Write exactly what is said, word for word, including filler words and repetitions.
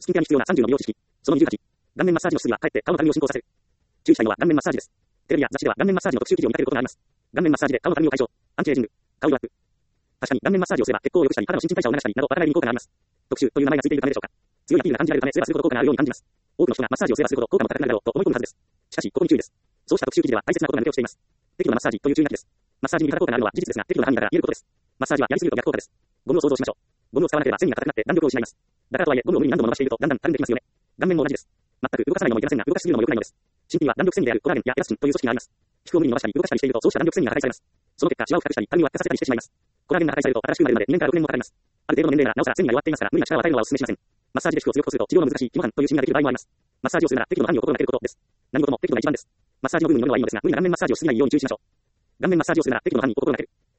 スキンケアに必要なさんじゅうの美容知識。そのにじゅうはち。顔面マッサージの薬はかえって顔のたるみを進行させる。注意したいのは顔面マッサージです。テレビや雑誌では顔面マッサージの特集記事を見かけることがあります。顔面マッサージで顔のたるみを解消。アンチエイジング。顔色アップ。確かに顔面マッサージをすれば血行を良くしたり肌の新陳代謝を促したりなど若返りに効果があります。特集という名前がついているためでしょうか。強いアピールが感じられるためすればするほど効果があるように感じます。多くの人がマッサージをすればするほど効果も高くなるだろうと思い込むはずです。しかしここに注意です。そうした特集記事では大切なことが抜け落ちています。適度なマッサージという注意書きです。マッサージに肌効果があるのは事実ですが、適度な範囲だから言えることです。マッサージはやりすぎると逆効果です。ゴムを想像しましょう。ゴムを使わなければ繊維が硬くなって弾力を失います。だからとはいえゴムを無理に何度も伸ばしているとだんだんたるんできますよね。顔面も同じです。全く動かさないのもいけませんが、動かしすぎるのも良くないのです。真皮には弾力繊維であるコラーゲンやエラスチンという組織があります。皮膚を無理に伸ばしたり動かしたりしているとそうした弾力繊維が破壊されます。その結果、シワを深くしたり、たるみを悪化させたりしてしまいます。コラーゲンが破壊されると新しく生まれるまでにねんからろくねんもかかります。ある程度の年齢ならなおさら繊維が弱っていますから、無理な力を与えるのはお勧めしません。マッサージで皮膚を強くすると治療の難しい肝斑というシミができる場合もあります。マッサージをするなら適度な範囲を心がけることです。何事も適度が一番です。マッサージの部分によるのはいいのですが、無理な顔面マッサージをしすぎないように注意しましょう。顔面マッサージをするなら適度な範囲を心がける。